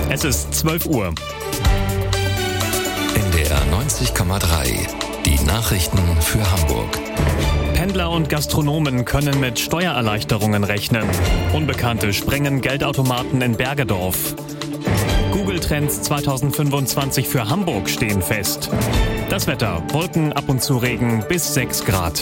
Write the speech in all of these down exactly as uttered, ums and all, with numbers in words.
Es ist zwölf Uhr. N D R neunzig Komma drei. Die Nachrichten für Hamburg. Pendler und Gastronomen können mit Steuererleichterungen rechnen. Unbekannte sprengen Geldautomaten in Bergedorf. Google-Trends zweitausendfünfundzwanzig für Hamburg stehen fest. Das Wetter: Wolken, ab und zu Regen, bis sechs Grad.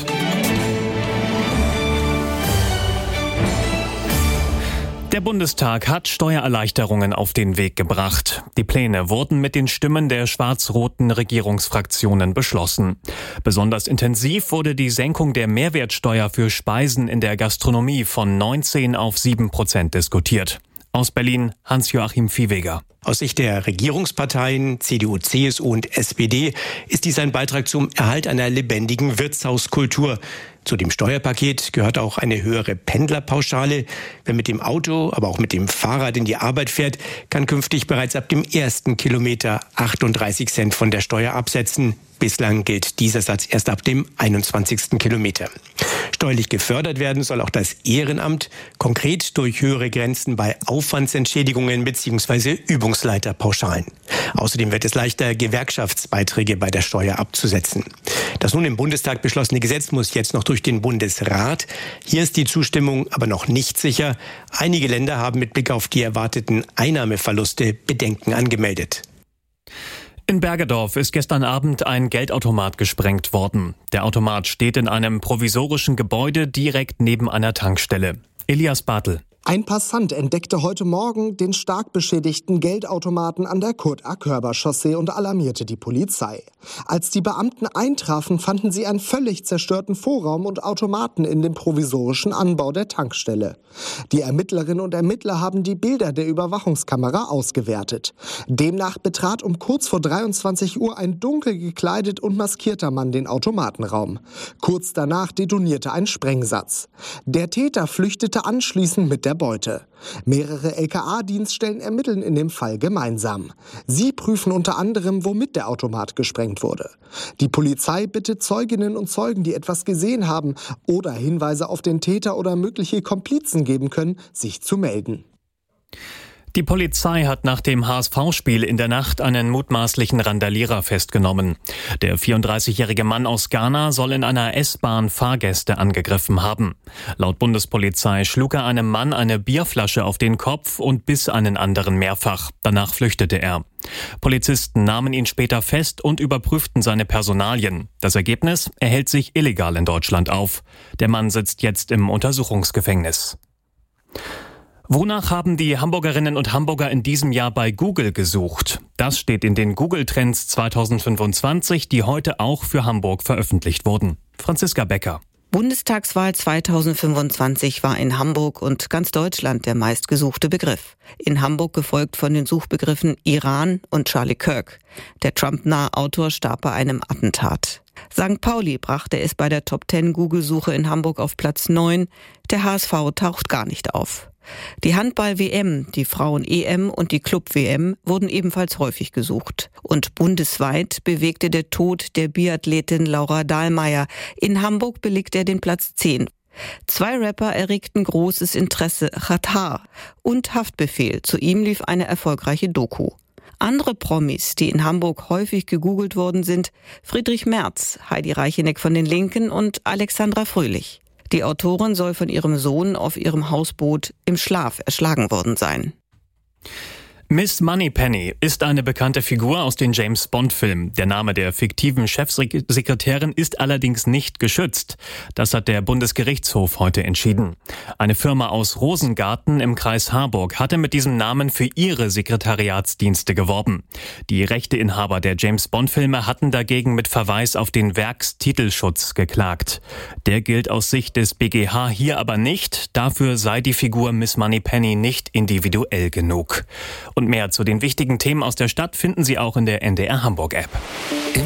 Der Bundestag hat Steuererleichterungen auf den Weg gebracht. Die Pläne wurden mit den Stimmen der schwarz-roten Regierungsfraktionen beschlossen. Besonders intensiv wurde die Senkung der Mehrwertsteuer für Speisen in der Gastronomie von neunzehn auf sieben Prozent diskutiert. Aus Berlin Hans-Joachim Viehweger. Aus Sicht der Regierungsparteien C D U, C S U und S P D ist dies ein Beitrag zum Erhalt einer lebendigen Wirtshauskultur. Zu dem Steuerpaket gehört auch eine höhere Pendlerpauschale. Wer mit dem Auto, aber auch mit dem Fahrrad in die Arbeit fährt, kann künftig bereits ab dem ersten Kilometer achtunddreißig Cent von der Steuer absetzen. Bislang gilt dieser Satz erst ab dem einundzwanzigsten Kilometer. Steuerlich gefördert werden soll auch das Ehrenamt, konkret durch höhere Grenzen bei Aufwandsentschädigungen bzw. Übungsleiterpauschalen. Außerdem wird es leichter, Gewerkschaftsbeiträge bei der Steuer abzusetzen. Das nun im Bundestag beschlossene Gesetz muss jetzt noch durch den Bundesrat. Hier ist die Zustimmung aber noch nicht sicher. Einige Länder haben mit Blick auf die erwarteten Einnahmeverluste Bedenken angemeldet. In Bergedorf ist gestern Abend ein Geldautomat gesprengt worden. Der Automat steht in einem provisorischen Gebäude direkt neben einer Tankstelle. Elias Bartel. Ein Passant entdeckte heute Morgen den stark beschädigten Geldautomaten an der Kurt-A-Körber-Chaussee und alarmierte die Polizei. Als die Beamten eintrafen, fanden sie einen völlig zerstörten Vorraum und Automaten in dem provisorischen Anbau der Tankstelle. Die Ermittlerinnen und Ermittler haben die Bilder der Überwachungskamera ausgewertet. Demnach betrat um kurz vor dreiundzwanzig Uhr ein dunkel gekleidet und maskierter Mann den Automatenraum. Kurz danach detonierte ein Sprengsatz. Der Täter flüchtete anschließend mit der Beute. Mehrere L K A-Dienststellen ermitteln in dem Fall gemeinsam. Sie prüfen unter anderem, womit der Automat gesprengt wurde. Die Polizei bittet Zeuginnen und Zeugen, die etwas gesehen haben oder Hinweise auf den Täter oder mögliche Komplizen geben können, sich zu melden. Die Polizei hat nach dem H S V-Spiel in der Nacht einen mutmaßlichen Randalierer festgenommen. Der vierunddreißigjährige Mann aus Ghana soll in einer S-Bahn Fahrgäste angegriffen haben. Laut Bundespolizei schlug er einem Mann eine Bierflasche auf den Kopf und biss einen anderen mehrfach. Danach flüchtete er. Polizisten nahmen ihn später fest und überprüften seine Personalien. Das Ergebnis: er hält sich illegal in Deutschland auf. Der Mann sitzt jetzt im Untersuchungsgefängnis. Wonach haben die Hamburgerinnen und Hamburger in diesem Jahr bei Google gesucht? Das steht in den Google-Trends zweitausendfünfundzwanzig, die heute auch für Hamburg veröffentlicht wurden. Franziska Becker. Bundestagswahl zweitausendfünfundzwanzig war in Hamburg und ganz Deutschland der meistgesuchte Begriff. In Hamburg gefolgt von den Suchbegriffen Iran und Charlie Kirk. Der Trump-nahe Autor starb bei einem Attentat. Sankt Pauli brachte es bei der Top zehn Google-Suche in Hamburg auf Platz neun. Der H S V taucht gar nicht auf. Die Handball-W M, die Frauen-E M und die Club-W M wurden ebenfalls häufig gesucht. Und bundesweit bewegte der Tod der Biathletin Laura Dahlmeier. In Hamburg belegte er den Platz zehn. Zwei Rapper erregten großes Interesse, Xatar und Haftbefehl. Zu ihm lief eine erfolgreiche Doku. Andere Promis, die in Hamburg häufig gegoogelt worden sind: Friedrich Merz, Heidi Reicheneck von den Linken und Alexandra Fröhlich. Die Autorin soll von ihrem Sohn auf ihrem Hausboot im Schlaf erschlagen worden sein. Miss Moneypenny ist eine bekannte Figur aus den James-Bond-Filmen. Der Name der fiktiven Chefsekretärin ist allerdings nicht geschützt. Das hat der Bundesgerichtshof heute entschieden. Eine Firma aus Rosengarten im Kreis Harburg hatte mit diesem Namen für ihre Sekretariatsdienste geworben. Die Rechteinhaber der James-Bond-Filme hatten dagegen mit Verweis auf den Werkstitelschutz geklagt. Der gilt aus Sicht des B G H hier aber nicht. Dafür sei die Figur Miss Moneypenny nicht individuell genug. Und mehr zu den wichtigen Themen aus der Stadt finden Sie auch in der N D R Hamburg App.